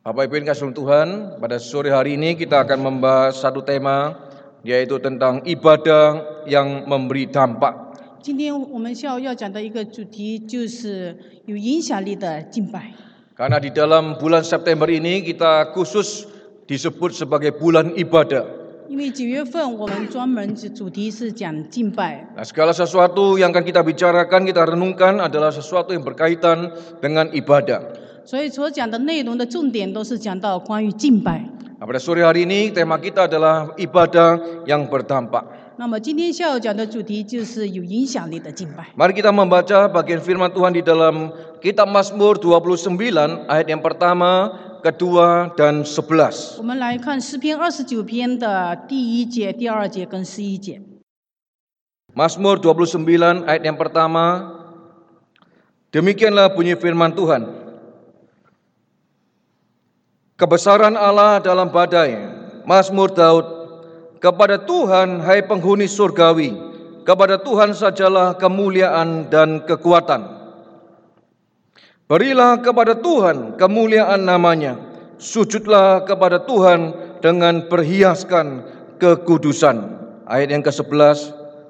Bapak Ibu yang kasih Tuhan, pada sore hari ini kita akan membahas satu tema, yaitu tentang ibadah yang memberi dampak. 今天我们下午要讲的一个主题就是有影响力的敬拜。 Karena di dalam bulan September ini kita khusus disebut sebagai bulan ibadah. 因为9月份我们专门主题是讲敬拜， Nah, segala sesuatu yang akan kita bicarakan, kita renungkan adalah sesuatu yang berkaitan dengan ibadah. 所以所讲的内容的重点都是讲到关于敬拜。 Nah, pada sore hari ini tema kita adalah ibadah yang berdampak. 那么今天下午讲的主题就是有影响力的敬拜。 Mari kita membaca bagian firman Tuhan di dalam kitab Mazmur 29 ayat yang pertama, kedua, dan 11. 我们来看诗篇29篇的第1节、第2节跟11节。 Mazmur 29 ayat yang pertama, demikianlah bunyi firman Tuhan. Kebesaran Allah dalam badai, Mazmur Daud. Kepada Tuhan, hai penghuni surgawi, kepada Tuhan sajalah kemuliaan dan kekuatan. Berilah kepada Tuhan kemuliaan namanya, sujudlah kepada Tuhan dengan berhiaskan kekudusan. Ayat yang ke-11,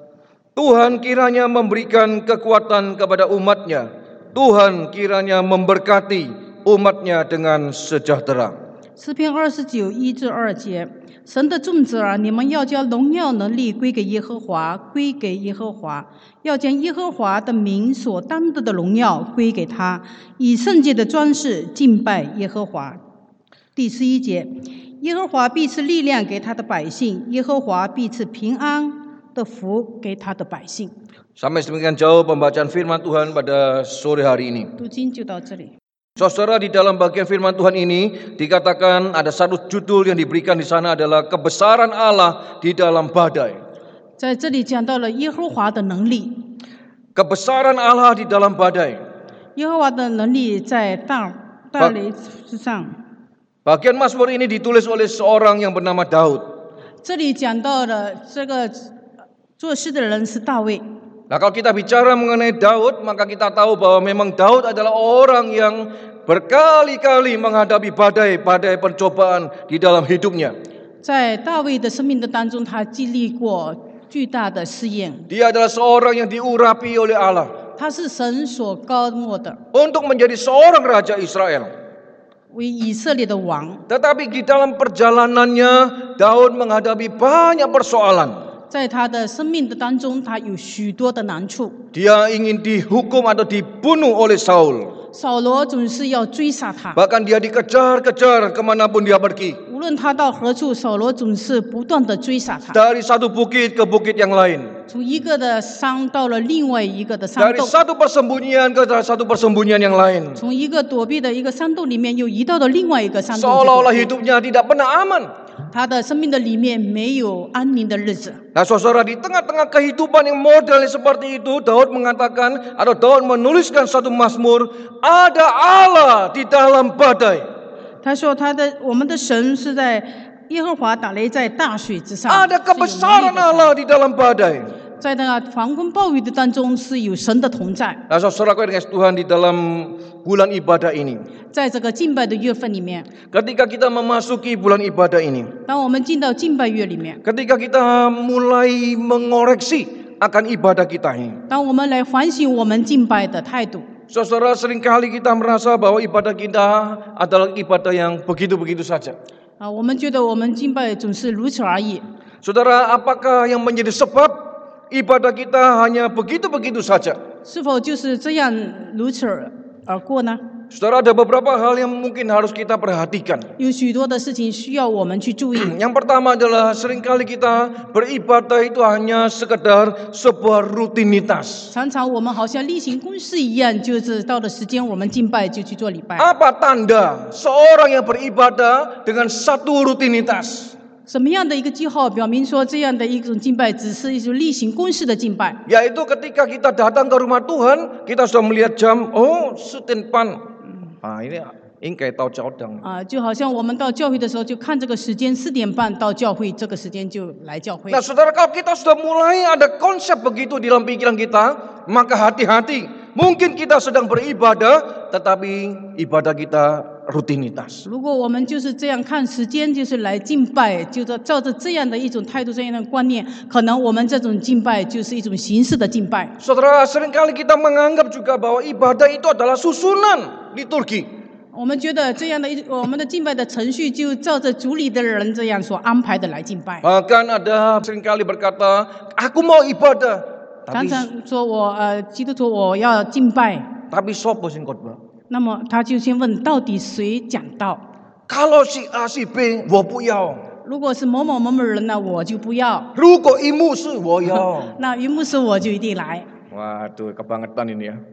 Tuhan kiranya memberikan kekuatan kepada umatnya, Tuhan kiranya memberkati umatnya dengan sejahtera. 诗篇29 1至2节，神的众子啊，你们要将荣耀能力归给耶和华，归给耶和华，要将耶和华的名所当得的荣耀归给他，以圣洁的装饰敬拜耶和华。第11节，耶和华必赐力量给他的百姓，耶和华必赐平安的福给他的百姓。 Sampai sedemikian jauh pembacaan firman Tuhan pada sore hari ini. 读经就到这里。 Saudara, di dalam bagian firman Tuhan ini dikatakan ada satu judul yang diberikan di sana adalah kebesaran Allah di dalam badai. 在这里讲到了耶和华的能力， Kebesaran Allah di dalam badai. 耶和华的能力在大雷之上。 Bagian Mazmur ini ditulis oleh seorang yang bernama Daud. 这里讲到了这个作诗的人是大卫。 Nah, kalau kita bicara mengenai Daud, maka kita tahu bahwa memang Daud adalah orang yang berkali-kali menghadapi badai-badai pencobaan di dalam hidupnya. 在大卫的生命的当中，他经历过巨大的试验。 Dia adalah seorang yang diurapi oleh Allah 他是神所高莫的， untuk menjadi seorang raja Israel. 为以色列的王。 Tetapi di dalam perjalanannya, Daud menghadapi banyak persoalan. 在他的生命的当中，他有许多的难处。 Dia ingin dihukum atau dibunuh oleh Saul. 扫罗总是要追杀他， Bahkan dia dikejar-kejar kemanapun dia pergi. 无论他到何处，扫罗总是不断的追杀他。 Dari satu bukit ke bukit yang lain. 从一个的山到了另外一个的山 Dari 洞， satu persembunyian ke satu persembunyian yang lain. 从一个躲避的一个山洞里面又移到了另外一个山洞去躲 Seolah-olah 避。 hidupnya tidak pernah aman. 他的生命的里面没有安宁的日子。 Nah, saudara, di tengah-tengah kehidupan yang model seperti itu, Daud mengatakan atau Daud menuliskan satu mazmur, ada Allah di dalam badai. 他说我们的神是在耶和华打雷在大水之上， Ada 是有能力 kebesaran 的神 Allah di dalam badai. 在那个狂风暴雨的当中是有神的同在。 Nah, saudara yang dikasihi Tuhan, di dalam bulan ibadah ini, 在这个敬拜的月份里面， ketika kita memasuki bulan ibadah ini, 当我们进到敬拜月里面， ketika kita mulai mengoreksi akan ibadah kita ini, 当我们来反省我们敬拜的态度， saudara, seringkali kita merasa bahwa ibadah kita adalah ibadah yang begitu-begitu saja. 我们觉得我们敬拜总是如此而已。 Saudara, apakah yang menjadi sebab ibadah kita hanya begitu-begitu saja? 是否就是这样如此而过呢？ Saudara, ada beberapa hal yang mungkin harus kita perhatikan. 有许多的事情需要我们去注意。 Yang pertama adalah seringkali kita beribadah itu hanya sekedar sebuah rutinitas. 常常我们好像例行公事一样，就是到了时间我们敬拜就去做礼拜。 Apa tanda seorang yang beribadah dengan satu rutinitas? 什么样的一个记号表明说这样的一种敬拜只是一种例行公事的敬拜？ Yaitu ketika kita datang ke rumah Tuhan, kita sudah melihat jam, oh, setempan. Ah, ini kayak tahu caudang. 就好像我们到教会的时候就看这个时间，4点半到教会，这个时间就来教会。 Nah, saudara, kalau kita sudah mulai ada konsep begitu di dalam pikiran kita, maka hati-hati. Mungkin kita sedang beribadah, tetapi ibadah kita rutinitas. 如果我们就是这样看时间，就是来敬拜，就是照着这样的一种态度、这样的观念，可能我们这种敬拜就是一种形式的敬拜。 Saudara, seringkali kita menganggap juga bahwa ibadah itu adalah susunan liturgi. 我们觉得这样的我们的敬拜的程序就照着主里的人这样所安排的来敬拜。 Bahkan ada seringkali berkata, aku mau ibadah. 常常说基督徒我要敬拜， Tapi sopo sing khotbah? 那么他就先问到底谁讲道？ Kalau si A si B, 我不要。 如果是某某某某人呢，我就不要； 如果一牧师，我要。 那于牧师我就一定来。 Waduh, kebangetan ini ya.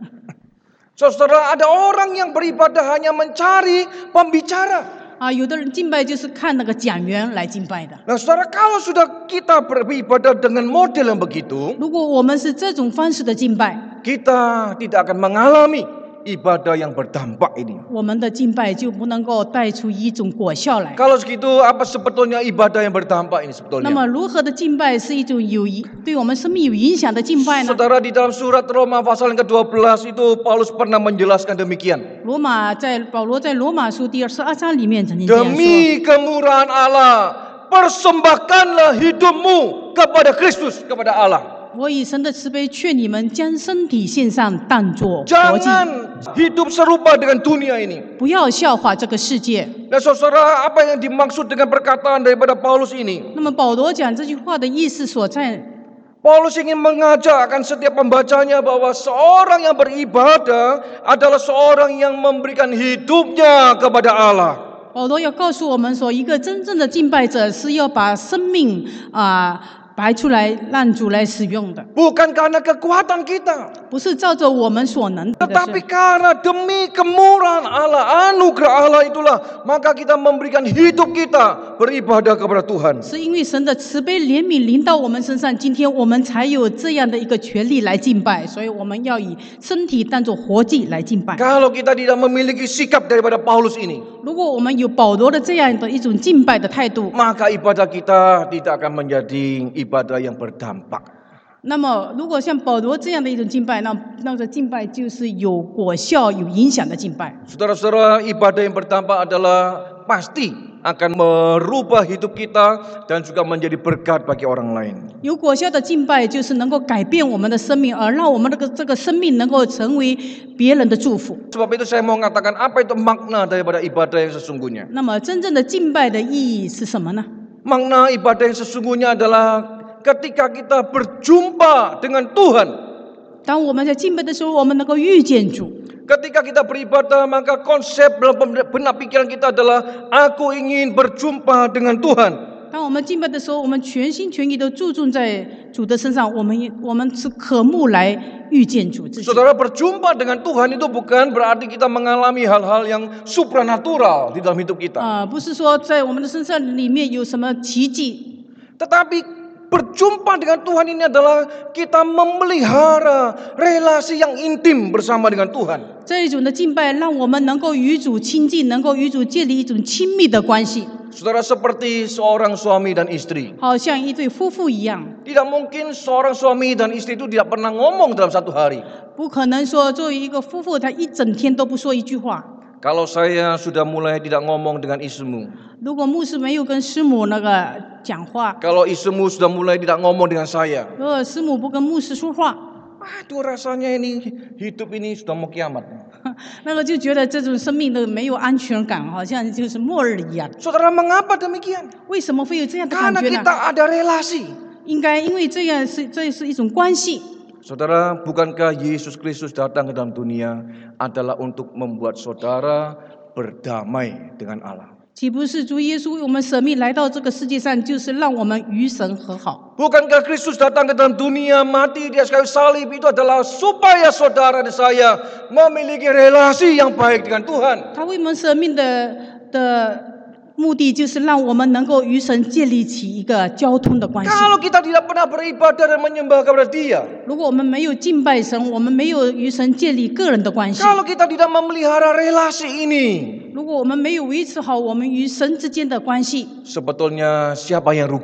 Saudara, ada orang yang beribadah hanya mencari pembicara. 有的人敬拜就是看那个讲员来敬拜的。 Nah, saudara, kalau sudah kita beribadah dengan model yang begitu, 如果我们是这种方式的敬拜， kita tidak akan mengalami ibadah yang berdampak ini. 我们的敬拜就不能够带出一种果效来。 Kalau segitu, apa sebetulnya ibadah yang berdampak ini 那 sebetulnya? 么如何的敬拜是一种对我们生命有影响的敬拜呢？ Saudara, di dalam surat Roma pasal yang ke-12 itu Paulus pernah menjelaskan demikian. 保罗在罗马书第12章里面曾经这样说： Demi kemurahan Allah, persembahkanlah hidupmu kepada Kristus, kepada Allah. 我以神的慈悲劝你们，将身体献上，当作活祭， Jangan hidup serupa dengan dunia ini. 不要效法这个世界。 Nah, saudara, apa yang dimaksud dengan perkataan daripada Paulus ini? 那么保罗讲这句话的意思所在， Paulus ingin mengajak akan setiap pembacanya bahwa seorang yang beribadah adalah seorang yang memberikan hidupnya kepada Allah. 保罗要告诉我们说，一个真正的敬拜者是要把生命摆出来让主来使用的， Bukan karena kekuatan kita, 不是照着我们所能的 tetapi karena demi kemurahan Allah, anugerah Allah itulah, maka kita memberikan hidup kita beribadah kepada Tuhan. 是因为神的慈悲怜悯临到我们身上，今天我们才有这样的一个权利来敬拜，所以我们要以身体当作活祭来敬拜。 Kalau kita tidak memiliki sikap daripada Paulus ini, 如果我们有保罗的这样的一种敬拜的态度， maka ibadah kita tidak akan menjadi ibadah yang berdampak. 那么如果像保罗这样的一种敬拜，那个敬拜就是有果效、有影响的敬拜。 Saudara-saudara, ibadah yang berdampak adalah pasti akan merubah hidup kita dan juga menjadi berkat bagi orang lain. 有果效的敬拜就是能够改变我们的生命，而让我们这个生命能够成为别人的祝福。 Sebab itu saya mau mengatakan apa itu makna daripada ibadah yang sesungguhnya. 那么真正的敬拜的意义是什么呢？ Makna ibadah yang sesungguhnya adalah ketika kita berjumpa dengan Tuhan. 当我们在敬拜的时候，我们能够遇见主。 Ketika kita beribadah, maka konsep dalam benak pikiran kita adalah aku ingin berjumpa dengan Tuhan. 当我们敬拜的时候，我们全心全意都注重在主的身上，我们是渴慕来遇见主自己。 Saudara, berjumpa dengan Tuhan itu bukan berarti kita mengalami hal-hal yang supranatural di dalam hidup kita. 不是说在我们的身上里面有什么奇迹， Tetapi berjumpa dengan Tuhan ini adalah kita memelihara relasi yang intim bersama dengan Tuhan. 这一种的敬拜让我们能够与主亲近，能够与主建立一种亲密的关系， Saudara, seperti seorang suami dan istri. 好像一对夫妇一样。 Tidak mungkin seorang suami dan istri itu tidak pernah ngomong dalam satu hari. 不可能说作为一个夫妇，他一整天都不说一句话。 Kalau saya sudah mulai tidak ngomong dengan istrimu, 如果牧师没有跟师母那个讲话， kalau istrimu sudah mulai tidak ngomong dengan saya, 如果师母不跟牧师说话， aduh rasanya ini hidup ini sudah mau kiamat. 那个就觉得这种生命的没有安全感，好像就是末日一样。 Saudara, mengapa demikian? 为什么会有这样的感 Karena 觉呢？ kita ada relasi. 应该因为这是一种关系。 Saudara, bukankah Yesus Kristus datang ke dalam dunia adalah untuk membuat saudara berdamai dengan Allah? 岂不是主耶稣为我们舍命来到这个世界上，就是让我们与神和好？ Bukankah Kristus datang ke dalam dunia mati di atas kayu salib itu adalah supaya saudara dan saya memiliki relasi yang baik dengan Tuhan? 他为我们舍命的目的，就是让我们能够与神建立起一个交通的关系。 Kalau kita tidak pernah beribadah dan menyembah kepada Dia, 如果我们没有敬拜神，我们没有与神建立个人的关系， kalau kita tidak memelihara relasi ini, 如果我们没有维持好我们与神之间的关系， sebetulnya siapa yang rugi?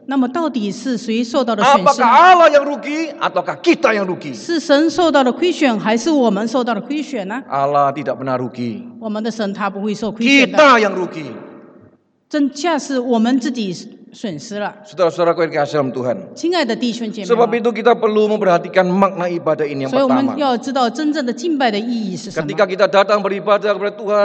那么到底是谁受到了损失 Apakah 呢？ Allah yang rugi ataukah kita yang rugi? 是神受到了亏损，还是我们受到了亏损呢？ Allah tidak pernah rugi. 我们的神他不会受亏损的， Kita yang rugi. 真恰是我们自己损失了。 Saudara-saudaraku yang dikasihi dalam Tuhan. 亲爱的弟兄姐妹 Sebab 们， itu kita perlu memperhatikan makna ibadah ini yang 所以我们 pertama. 要知道真正的敬拜的意义是什么。 Ketika kita datang beribadah kepada Tuhan,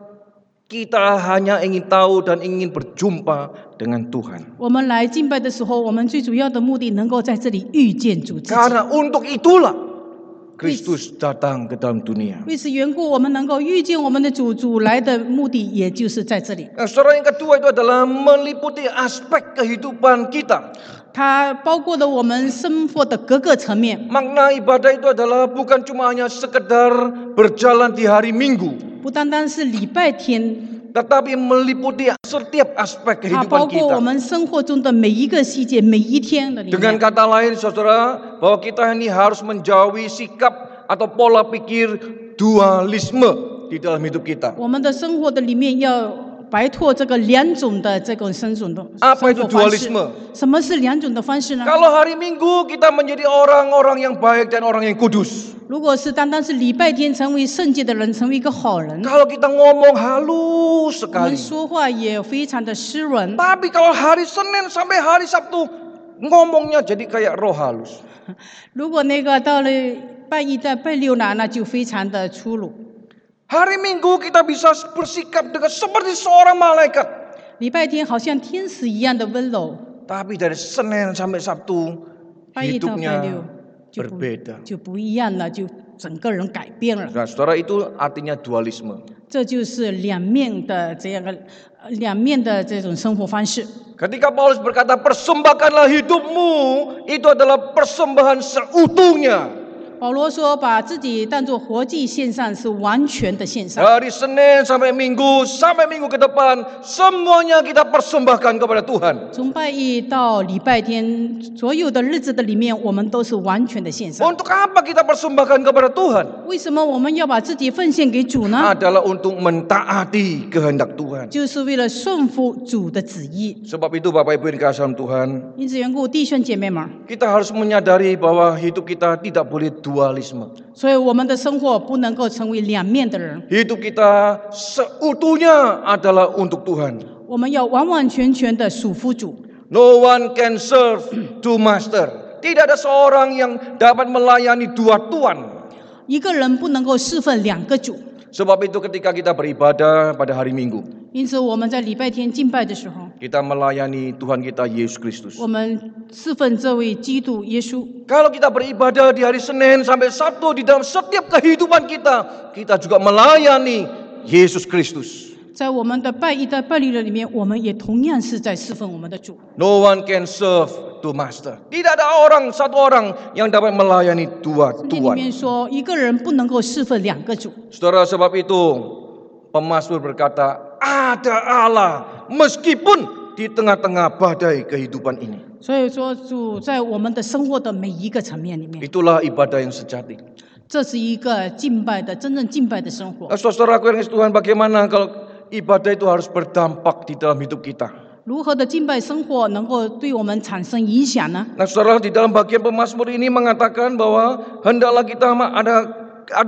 kita hanya ingin tahu dan ingin berjumpa dengan Tuhan. 我们来敬拜的时候，我们最主要的目的能够在这里遇见主自己。 Karena untuk itulah Kristus datang ke dalam dunia. 为此缘故，我们能够遇见我们的主，主来的目的也就是在这里。 Nah, saudara, yang kedua itu adalah meliputi aspek kehidupan kita. 它包括了我们生活的各个层面， Makna ibadah itu adalah bukan cuma hanya sekedar berjalan di hari Minggu, 不单单是礼拜天， tetapi meliputi setiap aspek 它包 kehidupan 括我 kita. 们生活中的每一个细节，每一天的里 Dengan 面。 kata lain, saudara, bahwa kita ini harus menjauhi sikap atau pola pikir dualisme di dalam hidup kita. 我们的生活的里面要摆脱这个两种的这种生活的 Apa 生 itu 活方式。 dualisme? 什么是两种的方式呢？ Kalau hari Minggu kita menjadi orang-orang yang baik dan orang yang kudus. 如果是单单是礼拜天成为圣洁的人，成为一个好人， Kalau kita ngomong halus 我们 sekali. 说话也非常的湿润。 Tapi kalau hari Senin sampai hari Sabtu ngomongnya jadi kayak roh halus. 如果那个到了拜一到拜六呢，那就非常的粗鲁。 Hari Minggu kita bisa bersikap dengan seperti seorang malaikat. 礼拜天好像天使一样的温柔， Tapi dari Senin sampai Sabtu 拜一到拜 hidupnya 六就不一样了，就整个人改变了。 Nah, saudara, itu artinya dualisme. 这就是两面的这样个两面的这种生活方式。 Ketika Paulus berkata persembahkanlah hidupmu, itu adalah persembahan seutuhnya. 保罗说，把自己当作活祭献上，是完全的献上。 Dari Senin sampai Minggu ke depan, semuanya kita persembahkan kepada Tuhan. 从拜一到礼拜天，所有的日子的里面，我们都是完全的献上。 Untuk apa kita persembahkan kepada Tuhan? 为什么我们要把自己奉献给主呢？ Adalah untuk mentaati kehendak Tuhan. 就是为了顺服主的旨意。 Sebab itu Bapak Ibu yang dikasihi Tuhan, 因此缘故，弟兄姐妹们， kita harus menyadari bahwa hidup kita tidak boleh dualisme. 所以我们的生活不能够成为两面的人， Hidup kita seutuhnya adalah untuk Tuhan. 我们要完完全全的属乎主。 No one can serve two master. Tidak ada seorang yang dapat melayani dua tuan. 一个人不能够侍奉两个主。 Sebab itu ketika kita beribadah pada hari Minggu, 因此我们在礼拜天敬拜的时候， kita melayani Tuhan kita Yesus Kristus. 我们侍奉这位基督耶稣。 Kalau kita beribadah di hari Senin sampai Sabtu, di dalam setiap kehidupan kita, kita juga melayani Yesus Kristus. 在我们的拜一到拜六的里面，我们也同样是在侍奉我们的主。 No one can serve two master. Tidak ada satu orang yang dapat melayani dua 圣经里 tuan. 面说，一个人不能够侍奉两个主。 Saudara, sebab itu pemazmur berkata, ada Allah meskipun di tengah-tengah badai kehidupan ini. 所以说，主在我们的生活的每一个层面里面， Itulah ibadah yang sejati. 这是一个敬拜的真正敬拜的生活。 Saudaraku yang dikasihi Tuhan, bagaimana kalau ibadah itu harus berdampak di dalam hidup kita? 如何的敬拜生活能够对我们产生影响呢？ Nah, saudara, di dalam bagian pemazmur ini mengatakan bahwa hendaklah kita ada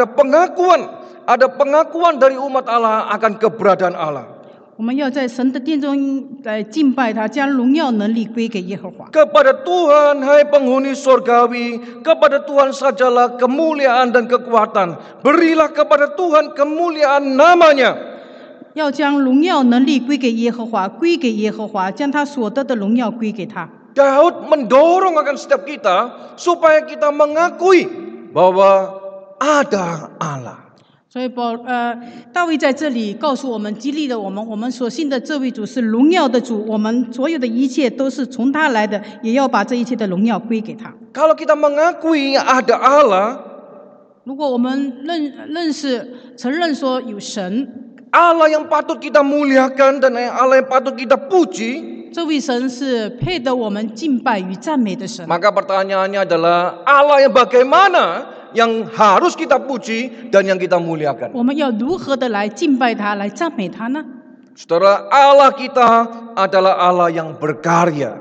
pengakuan dari umat Allah akan keberadaan Allah. 我们要在神的殿中来敬拜他，将荣耀能力归给耶和华。 Kepada Tuhan, hai penghuni surgawi, kepada Tuhan sajalah kemuliaan dan kekuatan. Berilah kepada Tuhan kemuliaan namanya. 要将荣耀能力归给耶和华，归给耶和华，将他所得的荣耀归给他。 Daud mendorong akan setiap kita supaya kita mengakui bahwa ada Allah. 所以大卫在这里告诉我们，激励了我们，我们所信的这位主是荣耀的主，我们所有的一切都是从他来的，也要把这一切的荣耀归给他。 Kalau kita mengakui ada Allah, 如果我们承认说有神， Allah yang patut kita muliakan dan Allah yang patut kita puji, 这位神是配得我们敬拜与赞美的神。 maka pertanyaannya adalah Allah yang bagaimana yang harus kita puji dan yang kita muliakan. 我们要如何的来敬拜他，来赞美他呢？ Saudara, Allah kita adalah Allah yang berkarya.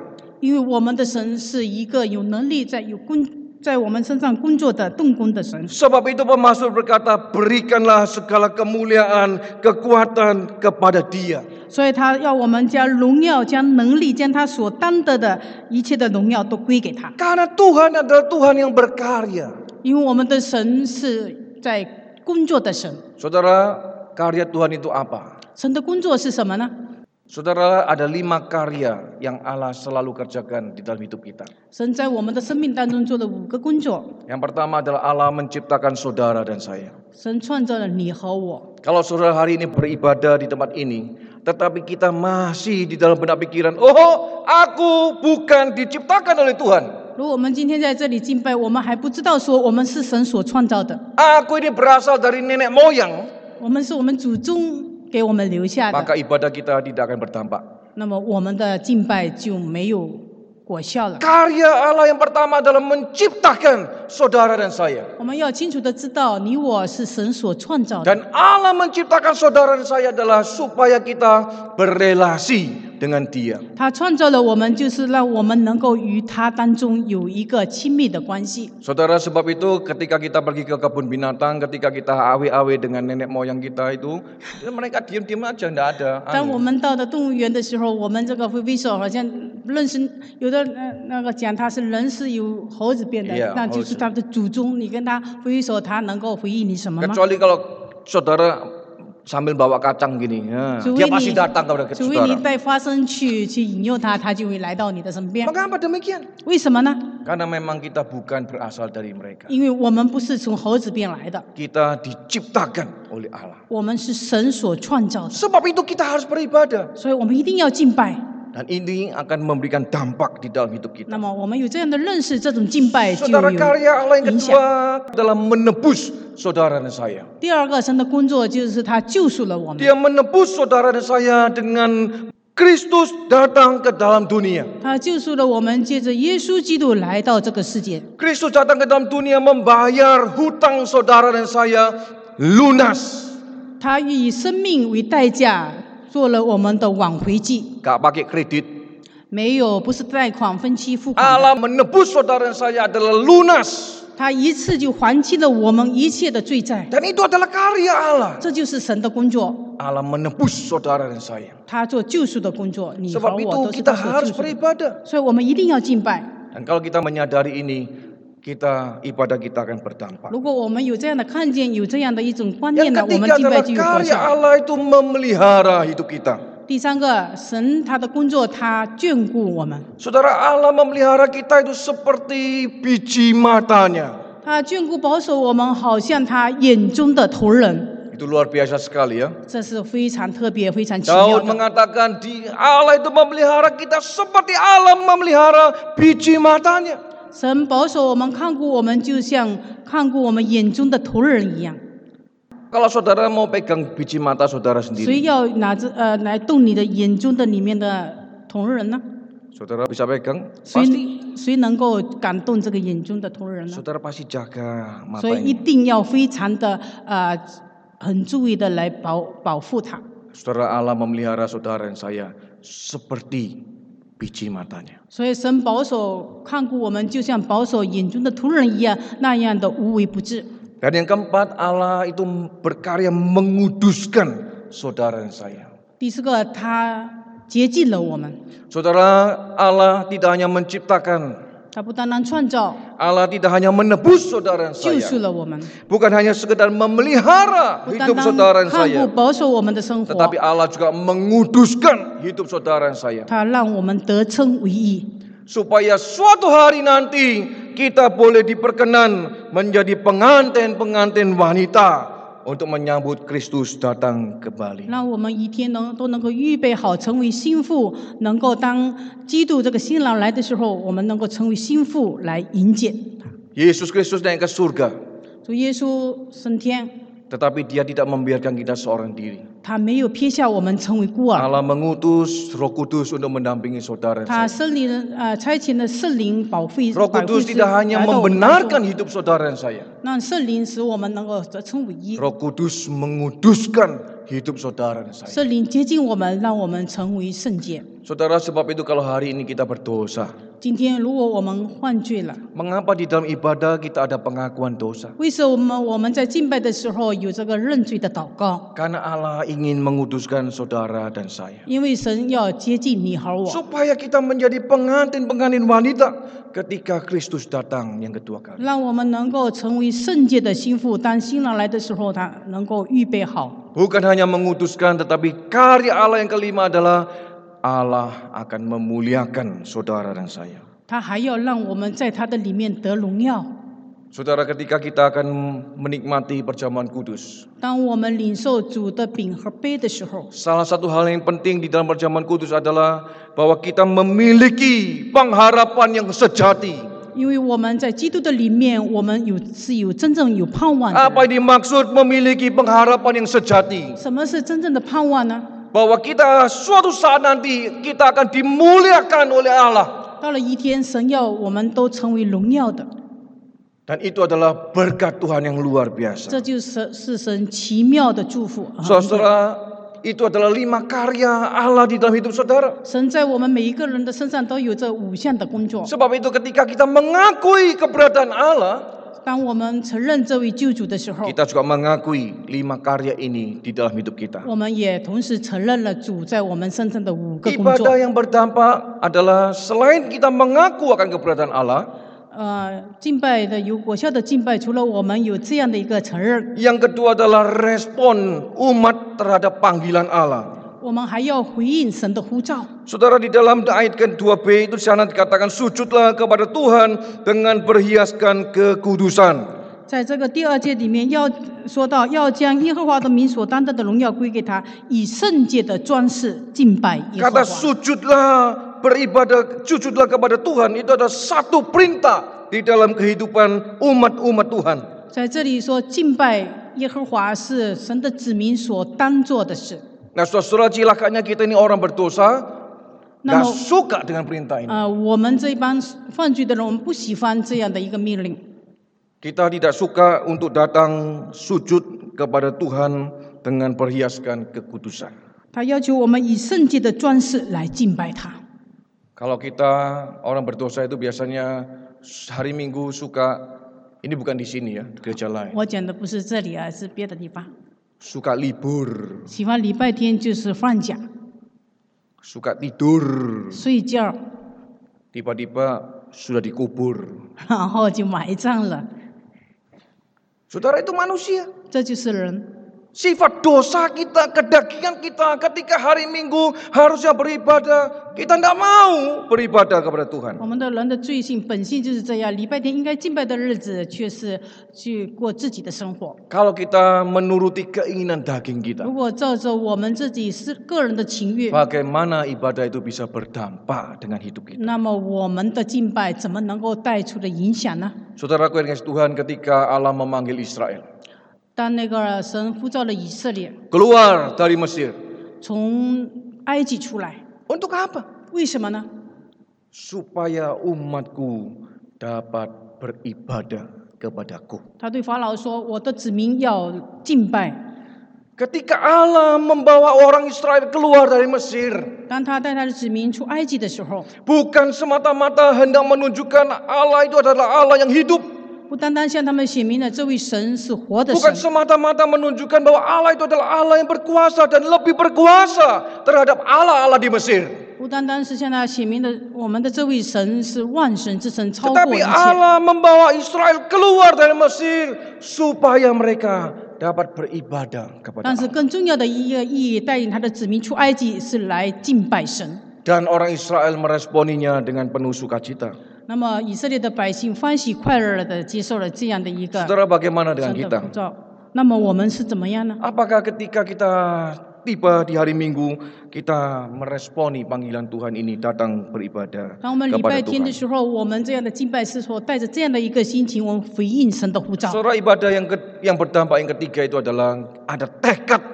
因为我们的神是一个有能力在我们身上工作的动工的神。 Sebab itu pemazmur berkata, berikanlah segala kemuliaan, kekuatan kepada Dia. 所以他要我们将荣耀、将能力、将他所担得的一切的荣耀都归给他。 Karena Tuhan adalah Tuhan yang berkarya. 因为我们的神是在工作的神。 Saudara, karya Tuhan itu apa? 神的工作是什么呢？ Saudara, ada 5 karya yang Allah selalu kerjakan di dalam hidup kita. 神在我们的生命当中做了5个工作。 Yang pertama adalah Allah menciptakan saudara dan saya. 神创造了你和我。 Kalau saudara hari ini beribadah di tempat ini, tetapi kita masih di dalam benak pikiran, oh, aku bukan diciptakan oleh Tuhan. 如果我们今天在这里敬拜，我们还不知道说我们是神所创造的， Aku ini berasal dari nenek moyang. 我们是我们祖宗给我们留下的， Maka ibadah kita tidak akan berdampak. 那么我们的敬拜就没有果效了。 Karya Allah yang pertama adalah menciptakan saudara dan saya. 我们要清楚的知道，你我是神所创造的。 Dan Allah menciptakan saudara dan saya adalah supaya kita berelasi dengan Dia. 他创造了我们，就是让我们能够与他当中有一个亲密的关系。 Saudara, sebab itu ketika kita pergi ke kebun binatang, ketika kita awe-awe dengan nenek moyang kita itu, mereka diam-diam aja, enggak ada. 当我们到的动物园的时候，我们这个挥挥手，好像认识有的那个讲他是人是由猴子变的， Yeah, 那就是他的祖宗。你跟他挥挥手，他能够回应你什么吗？ Kecuali kalau saudara sambil bawa kacang gini, ya, 除 dia 非 pasti 你 datang kepada 除非你 saudara. 带花生去引诱他，他就会来到你的身边。 Mengapa demikian? 为什么呢？ Karena memang kita bukan berasal dari mereka. 因为我们不是从猴子变来的， Kita diciptakan oleh Allah. 我们是神所创造的， Sebab itu kita harus beribadah. 所以我们一定要敬拜。 Dan ini akan memberikan dampak di dalam hidup kita. 那么我们有这样的认识，这种敬拜就 Saudara, 有 karya Allah yang 影响。 kedua adalah menebus saudara dan saya. 第二个，神的工作就是他救赎了我们， Dia menebus saudara dan saya dengan Kristus datang ke dalam dunia. 他救赎了我们，借着耶稣基督来到这个世界。 Kristus datang ke dalam dunia membayar hutang saudara dan saya lunas. 他以生命为代价，做了我们的挽回祭， Gak pakai kredit. 没有不是贷款分期付款的， Allah menebus saudara dan saya adalah lunas. 他一次就还清了我们一切的罪债， Dan itu adalah karya Allah. 这就是神的工作。 Allah menebus saudara dan saya. 他做救赎的工作，你和 Sebab 我 itu 都是 kita 他所 harus 救赎的， beribadah. 所以我们一定要敬拜。 Dan kalau kita menyadari ini, ibadah kita akan berdampak. 如果我们有这样的看见，有这样的一种观 Yang 念呢，我们 ketiga 敬拜 adalah 就有果 karya 效。 Allah itu memelihara hidup kita. 第三个，神他的工作，他眷顾我们， Saudara, Allah memelihara kita itu seperti biji matanya. 他眷顾保守我们，好像他眼中的瞳人。 Itu luar biasa sekali ya. 这是非常特别、非常奇妙 Daud 的。 mengatakan Allah itu memelihara kita seperti Allah memelihara biji matanya. 神保守我们、看顾我们，就像看顾我们眼中的瞳人一样。 Kalau saudara mau pegang biji mata saudara 谁 sendiri, 要拿着来动你的眼中的里面的瞳人呢？ saudara bisa pegang, pasti 谁能够感动这个眼中的瞳人呢？ saudara pasti jaga 所 mata 以一 ini. 定要非常的很注意的来保护它。 Saudara, Allah memelihara saudara dan saya seperti biji matanya. 所以神保守看顾我们，就像保守眼中的瞳人一样，那样的无微不至。 Dan yang keempat, Allah itu berkarya menguduskan saudara dan saya. 第四个，他洁净了我们， Saudara, Allah tidak hanya menciptakan, 他不单单创造、 Allah tidak hanya menebus saudara dan 救赎 saya, 了我们， bukan hanya sekedar memelihara 不单 hidup saudara 单 dan 看顾 saya, 保守我们的生活， tetapi Allah juga menguduskan hidup saudara dan saya, 他让我们得称为义， supaya suatu hari nanti kita boleh diperkenan menjadi pengantin-pengantin wanita untuk menyambut Kristus datang kembali. 让我们一天都能够预备好，成为心腹，能够当基督这个新郎来的时候，我们能够成为心腹来迎接他。 Yesus Kristus naik ke surga, 主耶稣升天， tetapi Dia tidak membiarkan kita seorang diri. 他没有撇下我们成为孤儿， Allah mengutus Roh Kudus untuk mendampingi saudara 他 saya. 差遣了圣灵保护 Roh 保护 Kudus tidak hanya 来到我们当 membenarkan 中， hidup saudara dan saya. 让圣灵使我们能够成为一， Roh Kudus menguduskan hidup saudara dan saya. 圣灵接近我们，让我们成为圣洁。 Saudara, sebab itu kalau hari ini kita berdosa, 今天如果我们犯罪了， mengapa di dalam ibadah kita ada pengakuan dosa? 为什么我们在敬拜的时候有这个认罪的祷告？ Karena Allah ingin menguduskan saudara dan saya. 因为神要接近你和我， Supaya kita menjadi pengantin-pengantin wanita ketika Kristus datang yang kedua kali. 让我们能够成为圣洁的心腹。当新郎来的时候，他能够预备好。 Bukan hanya menguduskan, tetapi karya Allah yang kelima adalah Allah akan memuliakan saudara dan saya. 他还要让我们在他的里面得荣耀。 Saudara, ketika kita akan menikmati perjamuan kudus, 当我们领受主的饼和杯的时候， salah satu hal yang penting di dalam perjamuan kudus adalah bahwa kita memiliki pengharapan yang sejati. 因为我们在基督的里面，我们有真正有盼望的。 Apa yang dimaksud memiliki pengharapan yang sejati? 什么是真正的盼望呢？ Bahwa kita suatu saat nanti kita akan dimuliakan oleh Allah. 到了一天，神要我们都成为荣耀的， Dan itu adalah berkat Tuhan yang luar 这 biasa. 就是神奇妙的祝福。 Saudara, itu adalah 5 karya Allah di dalam hidup saudara. 神在我们每一个人的身上都有这5项的工作。 Sebab itu ketika kita mengakui keberadaan Allah, 当我们承认这位救主的时候， kita juga mengakui 5 karya ini di dalam hidup kita. 我们也同时承认了主在我们身上的5个工作 Ibadah。yang berdampak adalah selain kita mengaku akan keberadaan Allah, 敬拜的有果效的敬拜，除了我们有这样的一个承认， yang kedua adalah respon umat terhadap panggilan Allah. 我们还要回应神的呼召。 Saudara, di dalam ayat ke-2b itu sana dikatakan sujudlah kepada Tuhan dengan berhiaskan kekudusan. 在这个第2节里面要说到，要将耶和华的名所担当的荣耀归给他，以圣洁的装饰敬拜耶和 Kata 华。 sujudlah, beribadah, sujudlah kepada Tuhan itu ada satu perintah di dalam kehidupan umat-umat Tuhan. 在这里说敬拜耶和华是神的子民所当做的事。 Nah, saudara, cilakanya kita ini orang berdosa, Nah, gak suka dengan perintah ini. 我们这一帮犯罪的人，我们不喜欢这样的一个命令。 Kita tidak suka untuk datang sujud kepada Tuhan dengan perhiaskan kekudusan. 他要求我们以圣洁的装饰来敬拜他。 Kalau kita orang berdosa itu biasanya hari Minggu suka, ini bukan di sini ya, di gereja lain, 我讲的不是这里啊，是别的地方。 suka libur, 喜欢礼拜天就是放假、 suka tidur, 睡觉， tiba-tiba sudah dikubur. 然后就埋葬了。 Saudara, itu manusia. 这就是人。 Sifat dosa kita, kedagingan kita ketika hari Minggu harusnya beribadah, kita tidak mau beribadah kepada Tuhan. 我们的人的罪性本性就是这样，礼拜天应该敬拜的日子，却是去过自己的生活。 Kalau kita menuruti keinginan daging kita, 如果照着我们自己是个人的情愿， bagaimana ibadah itu bisa berdampak dengan hidup kita? 那么我们的敬拜怎么能够带出的影响呢？ Saudaraku yang kasih Tuhan, ketika Allah memanggil Israel 当那个神呼召了以色列 keluar dari Mesir, 从埃及出来， untuk apa? 为什么呢？ Supaya umatku dapat beribadah kepadaku. 他对法老说：“我的子民要敬拜。 Ketika Allah membawa orang Israel keluar dari Mesir, ” 当他带他的子民出埃及的时候， bukan semata-mata hendak menunjukkan Allah itu adalah Allah yang hidup. 不单单向他们显明了这位神是活的 Bukan 神， semata-mata menunjukkan bahwa Allah itu adalah Allah yang berkuasa dan lebih berkuasa terhadap Allah-Allah di Mesir. 不单单是向他显明的我们的这位神是万神之神，超过 Tetapi 一切。 Allah membawa Israel keluar dari Mesir supaya mereka dapat beribadah kepada 但是 Allah. 更重要的一个意义，带领他的子民出埃及是来敬拜神。 Dan orang Israel meresponinya dengan penuh sukacita. 那么以色列的百姓欢喜快乐的接受了这样的一个 Saudara, bagaimana dengan 神的 kita? 呼召。那么我们是怎么样呢？ Apakah ketika kita tiba di hari Minggu, kita meresponi panggilan Tuhan ini datang beribadah 当我们礼 kepada 拜天的 Tuhan? 时候，我们这样的敬拜是说带着这样的一个心情，我们回应神的呼召。 Saudara, ibadah yang berdampak yang ketiga itu adalah ada tekad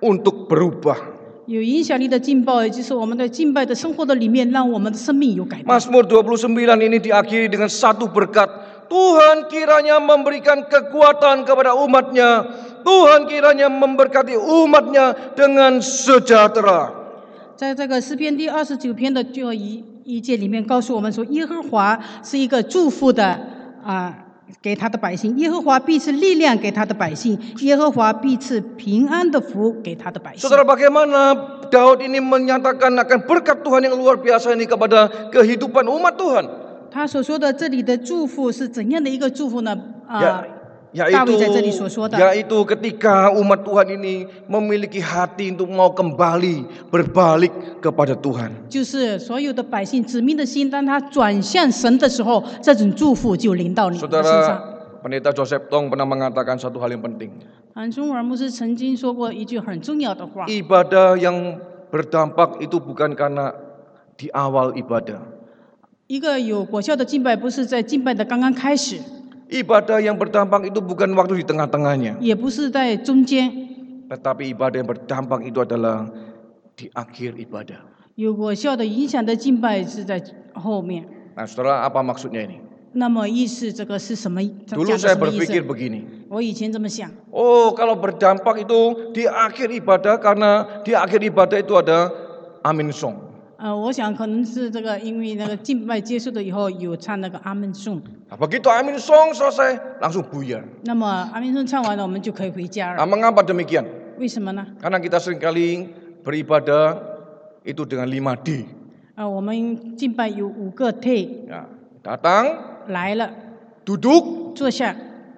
untuk berubah. 有影响力的敬拜，也就是我们在敬拜的生活的里面，让我们的生命有改变。 Mazmur 29 ini diakhiri dengan satu berkat. Tuhan kiranya memberikan kekuatan kepada umatnya. Tuhan kiranya memberkati umatnya dengan sejahtera. 在这个诗篇第29篇的最后一节里面告诉我们说，耶和华是一个祝福的给他的百姓，耶和华必赐力量给他的百姓，耶和华必赐平安的福给他的百姓。 Saudara, bagaimana Daud ini menyatakan akan berkat Tuhan yang luar biasa ini kepada kehidupan umat Tuhan? 他所说的这里的祝福是怎样的一个祝福呢？大卫在这里所说的， yaitu ketika umat Tuhan ini memiliki hati untuk mau kembali berbalik kepada Tuhan. 就是所有的百姓子民的心，当他转向神的时候，这种祝福就临到你的身上。 Pendeta Joseph Tong pernah mengatakan satu hal yang penting. 韩中尔牧师曾经说过一句很重要的话： Ibadah yang berdampak itu bukan karena di awal ibadah. 一个有果效的敬拜，不是在敬拜的刚刚开始。 Ibadah yang berdampak itu bukan waktu di tengah-tengahnya. 也不是在中间。 Tetapi ibadah yang berdampak itu adalah di akhir ibadah. 有果效的影响的敬拜是在后面。 Nah, saudara, apa maksudnya ini? 那么意思这个是什么？ Dulu saya berpikir begini. 我以前这么想。 Oh, kalau berdampak itu di akhir ibadah, karena di akhir ibadah itu ada Amin Song. 我想可能是这个，因为那个敬拜结束了以后有唱那个阿门颂。 Nah, begitu Amin Song selesai, langsung buyar. 那么阿门颂唱完了，我们就可以回家了。 Nah, mengapa demikian? 为什么呢？ Karena kita seringkali beribadah itu dengan 5D. 我们敬拜有5个 T。 Ya, datang, 来了， duduk, 坐下，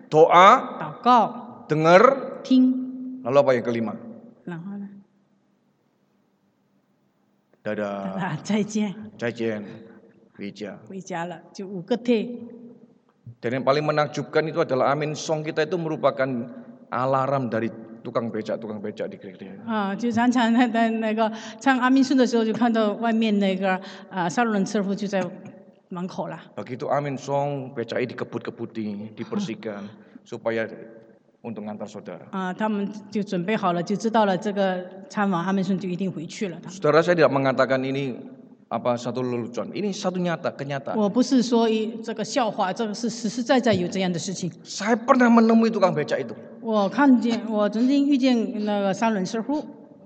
doa, 祷告， dengar, 听， lalu apa yang kelima? 然后呢？ Dadah, 再见， jajan, wija. 回家了，就5个 T。 Dan yang paling menakjubkan itu adalah Amin Song kita itu merupakan alarm dari tukang becak di gereja. 就常常在那个唱阿明颂的时候，就看到外面那个沙罗伦车夫就在门口了。 Begitu Amin Song, becaknya dikebut-kebuti, dibersihkan supaya untuk ngantar saudara. 他们就准备好了，就知道了这个唱完阿明颂就一定回去了。 Saudara, saya tidak mengatakan ini satu lelucon. Ini satu kenyataan. 我不是说这个笑话，这个是实实在在有这样的事情。 Saya pernah menemui tukang becak itu. 我曾经遇见那个沙伦师傅。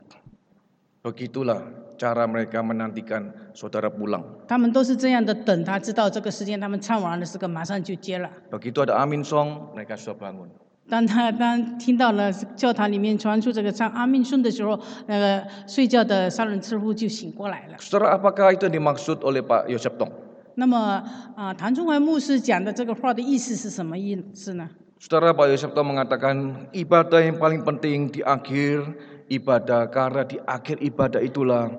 Begitulah cara mereka menantikan saudara pulang. 他们都是这样的，等他知道这个时间，他们唱完了这个马上就接了。 Begitu ada Amin Song, mereka sudah bangun. 当听到了教堂里面传出这个唱阿明颂的时候，那个睡觉的沙伦师傅就醒过来了。 Saudara, apakah itu yang dimaksud oleh Pak Yosef Tong? 那么谭中怀牧师讲的这个话的意思是什么意思呢？ Saudara, Pak Yosef Tong mengatakan ibadah yang paling penting di akhir ibadah, karena di akhir ibadah itulah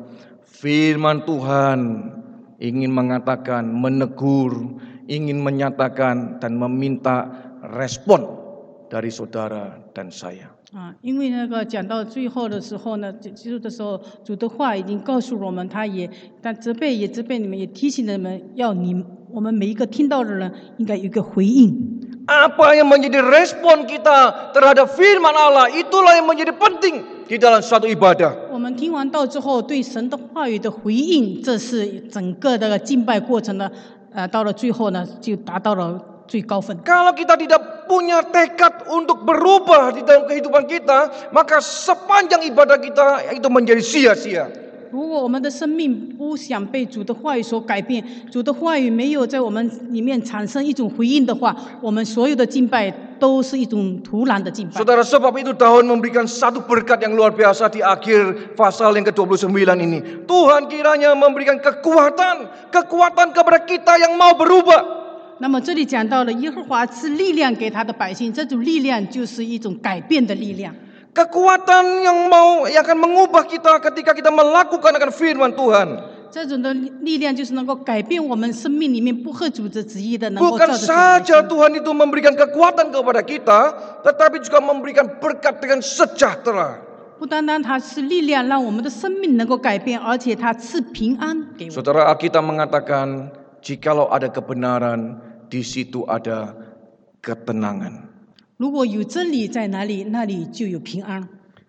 firman Tuhan ingin mengatakan, menegur, ingin menyatakan dan meminta respon dari saudara dan saya. 因为那个讲到最后的时候呢，结束的时候，主的话已经告诉我们，但责备你们，也提醒你们，我们每一个听到的人应该有一个回应。 Apa yang menjadi respon kita terhadap firman Allah, itulah yang menjadi penting di dalam suatu ibadah. 我们听完道之后，对神的话语的回应，这是整个的敬拜过程呢，到了最后呢，就达到了最高分。 Kalau kita tidak punya tekad untuk berubah di dalam kehidupan kita, maka sepanjang ibadah kita itu menjadi sia-sia. 如果我们的生命不想被主的话语所改变，主的话语没有在我们里面产生一种回应的话，我们所有的敬拜都是一种徒然的敬拜。 Saudara, sebab itu Daud memberikan satu berkat yang luar biasa di akhir pasal yang ke-29 ini. Tuhan kiranya memberikan kekuatan kepada kita yang mau berubah. 那么这里讲到了耶和华赐力量给他的百姓，这种力量就是一种改变的力量。 Kekuatan yang akan mengubah kita ketika kita melakukan akan firman Tuhan. 这种的力量就是能够改变我们生命里面不合主的旨意的，能够照 Bukan 着主的 saja 心。 Tuhan itu memberikan kekuatan kepada kita, tetapi juga memberikan berkat dengan sejahtera. 不单单他是力量让我们的生命能够改变，而且他赐平安给我们。 Saudara, Alkitab mengatakan jikalau ada kebenaran, di situ ada ketenangan. 如果有真理在哪里，那里就有平安。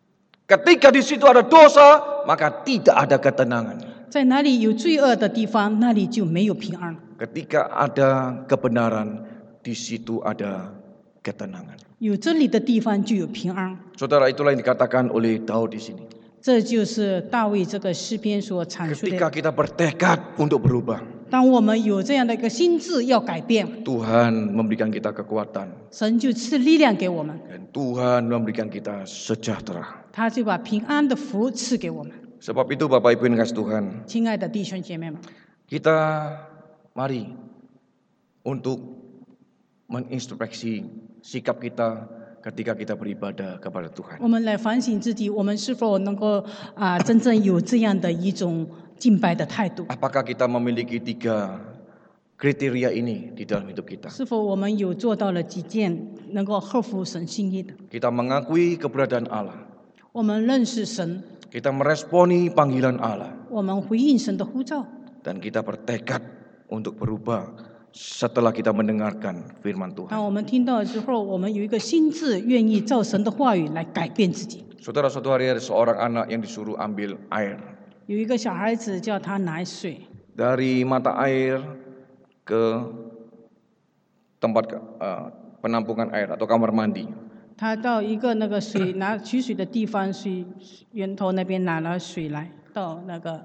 Ketika di situ ada dosa, maka tidak ada ketenangan. 在哪里有罪恶的地方，那里就没有平安。 Ketika ada kebenaran, di situ ada ketenangan. 有真理的地方就有平安。 Saudara, itulah yang dikatakan oleh Daud di sini. 这就是大卫这个诗篇所阐述 Ketika 的。 kita bertekad untuk berubah, 当我们有这样的一个心智要改变， Tuhan memberikan kita kekuatan 神就赐力量给我们， dan Tuhan memberikan kita sejahtera. 他就把平安的福赐给我们。 Sebab itu Bapak Ibu yang kasih Tuhan, 亲爱的弟兄姐妹们， kita mari untuk menintrospeksi sikap kita ketika kita beribadah kepada Tuhan. 我们来反省自己，我们是否能够真正有这样的一种敬拜的态度？ Apakah kita memiliki 3 kriteria ini di dalam hidup kita? 是否我们有做到了几件能够合乎神心意的？ Kita mengakui keberadaan Allah. 我们认识神， Kita meresponi panggilan Allah. 我们回应神的呼召， Dan kita bertekad untuk berubah setelah kita mendengarkan firman 当 Tuhan. 我们听到之后，我们有一个心智，愿意照神的话语来改变自己。 Saudara, suatu hari ada seorang anak yang disuruh ambil air. 有一个小孩子叫他拿水， Dari mata air ke tempat penampungan air atau kamar mandi. 他到一个那个水拿取水的地方，水源头那边拿了水来，到那个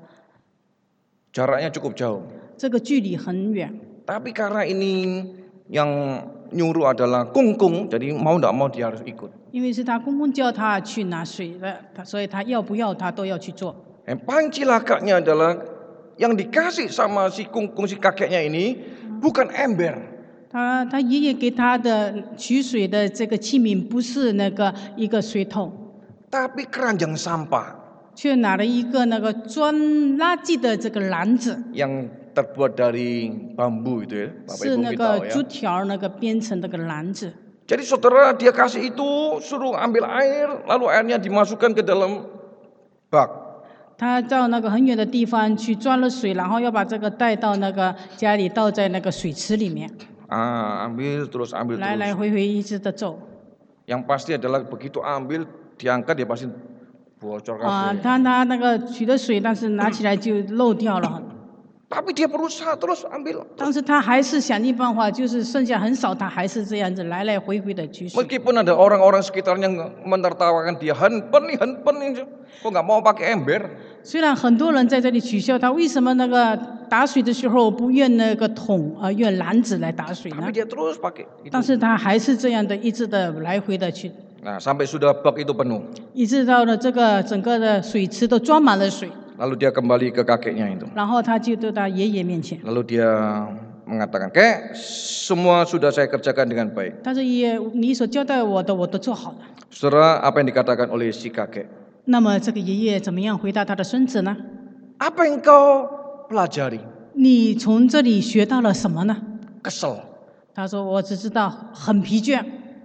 Jaraknya cukup jauh. 这个距离很远， Tapi karena ini yang nyuruh adalah kungkung, jadi mau tidak mau dia harus ikut. 因为是他公公叫他去拿水的，所以他要不要他都要去做。 Yang paling cilakanya adalah yang dikasih sama si kungkung si kakeknya ini bukan ember. 他爷爷给他的取水的这个器皿不是那个一个水桶， Tapi keranjang sampah 却拿了一个那个装垃圾的这个篮子， yang terbuat dari bambu itu ya, Bapak 是 Ibu 那 mungkin 个 tahu ya. 竹条那个编成那个篮子。 Jadi saudara, dia kasih itu, suruh ambil air, lalu airnya dimasukkan ke dalam bak. 他到那个很远的地方去装了水，然后要把这个带到那个家里，倒在那个水池里面， Ambil terus, ambil 来 terus. 来回回一直的走。 Yang pasti adalah begitu ambil, diangkat ya pasti bocor 啊、 kabeh. 他拿那个取的水，但是拿起来就漏掉了。 Tapi dia berusaha terus ambil. 但是他还是想尽办法，就是剩下很少，他还是这样子来来回回的取水。 Meskipun ada orang-orang sekitarnya menertawakan dia, henpen nih, kok nggak mau pakai ember? 虽然很多人在这里取笑他，为什么那个打水的时候不用那个桶，用篮子来打水呢 Tapi？dia terus pakai. 但是他还是这样的，一直的来回的去， Nah, sampai sudah bak itu penuh. 一直到了这个整个的水池都装满了水， Lalu dia kembali ke kakeknya itu. 然后他就到他爷爷面前， Lalu dia mengatakan, "Kek, semua sudah saya kerjakan dengan baik." 他说：“爷爷，你所交代我的，我都做好了。” Saudara, apa yang dikatakan oleh si kakek? 那么这个爷爷怎么样回答他的孙子呢？ Apa yang kau pelajari? 你从这里学到了什么呢？ Kesel 他说：“我只知道很疲倦，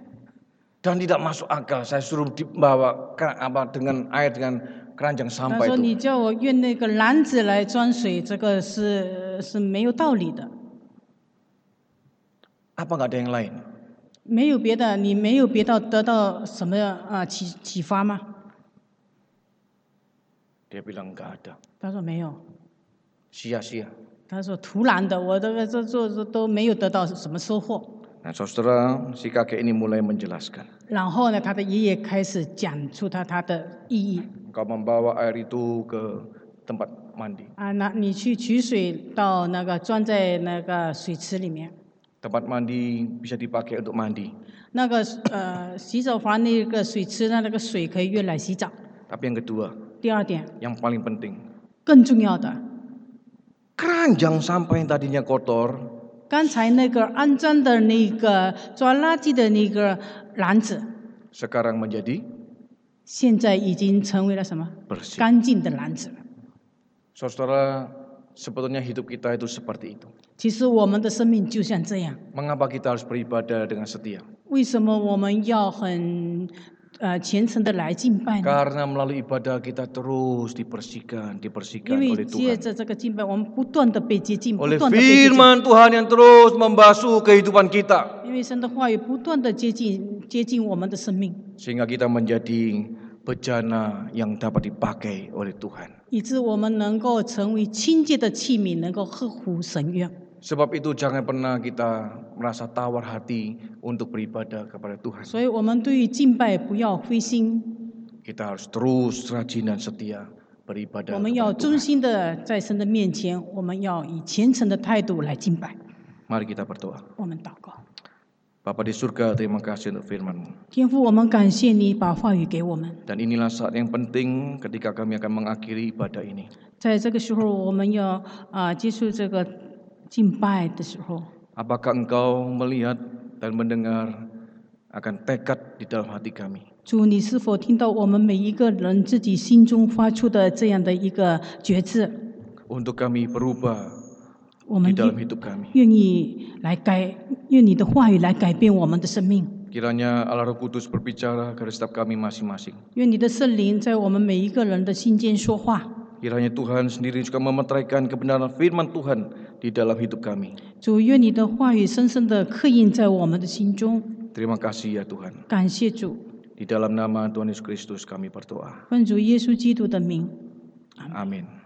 dan tidak masuk akal. Saya suruh dibawa dengan air dengan keranjang 他 sampah 说 itu. 你叫我用那个篮子来装水，这个是没有道理的， Apa nggak ada yang lain?" 没有别的，你没有别的得到什么启发吗？ Dia bilang nggak ada. 他说没有， Sia-sia. 他说突然的，我这个做都没有得到什么收获。 Nah, saudara, si kakek ini mulai menjelaskan. 然后呢，他的爷爷开始讲出他的意义 Kau membawa air itu ke tempat mandi. 啊，那你去取水到那个装在那个水池里面， Tempat mandi bisa dipakai untuk mandi. 那个洗澡房那个水池呢，那个水可以用来洗澡。 Tapi yang kedua, 第二点， yang paling penting, 更重要的， keranjang sampah yang tadinya kotor 刚才那个肮脏的那个装垃圾的那个篮子， sekarang menjadi 现在已经成为了什么？ bersih. 干净的篮子。 Saudara, sebetulnya hidup kita itu seperti itu. 其实我们的生命就像这样。 Mengapa kita harus beribadah dengan setia? 为什么我们要很虔诚的来敬拜呢？ Karena melalui ibadah kita terus dibersihkan 因为 oleh 借 Tuhan. 着这个敬拜，我们不断的被接近，不 Oleh 断的被接近。 firman Tuhan yang terus membasuh kehidupan kita. 因为神的话语不断的接近我们的生命， Sehingga kita menjadi bejana yang dapat dipakai oleh Tuhan. 以致我们能够成为清洁的器皿，能够合乎神愿。 Sebab itu jangan pernah kita merasa tawar hati untuk beribadah kepada Tuhan. 所以，我们对于敬拜不要灰心， Kita harus terus rajin dan setia beribadah 我们要 kepada 忠 Tuhan. 心的在神的面前，我们要以虔诚的态度来敬拜。 Mari kita berdoa. 我们祷告， Bapa di surga, terima kasih untuk firman-Mu. 天父，我们感谢你把话语给我们。 Dan inilah saat yang penting ketika kami akan mengakhiri ibadah ini. 在这个时候，我们要结束这个敬拜的时候， Apakah Engkau melihat dan mendengar akan tekad di dalam hati kami? 主，你是否听到我们每一个人自己心中发出的这样的一个决志？ Untuk kami berubah 我 di 们 dalam hidup kami. 愿意来愿你的话语来改变我们的生命。 Kiranya Allah Roh Kudus berbicara kepada setiap kami masing-masing. 愿你的圣灵在我们每一个人的心间说话。 Kiranya Tuhan sendiri juga memeteraikan kebenaran firman Tuhan di dalam hidup kami. 主，愿你的话语深深的刻印在我们的心中。 Terima kasih ya Tuhan. 感谢主， Di dalam nama Tuhan Yesus Kristus kami berdoa. 奉主耶稣基督的名。 Amin.